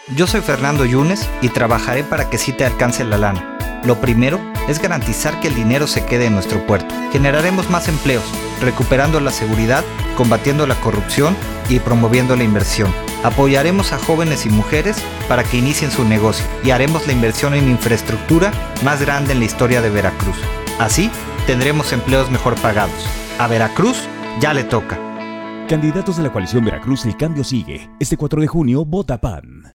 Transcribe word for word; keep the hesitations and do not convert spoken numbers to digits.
Yo soy Fernando Yunes y trabajaré para que sí te alcance la lana. Lo primero es garantizar que el dinero se quede en nuestro puerto. Generaremos más empleos, recuperando la seguridad, combatiendo la corrupción y promoviendo la inversión. Apoyaremos a jóvenes y mujeres para que inicien su negocio y haremos la inversión en infraestructura más grande en la historia de Veracruz. Así, tendremos empleos mejor pagados. A Veracruz ya le toca. Candidatos de la coalición Veracruz, el cambio sigue. Este cuatro de junio, vota P A N.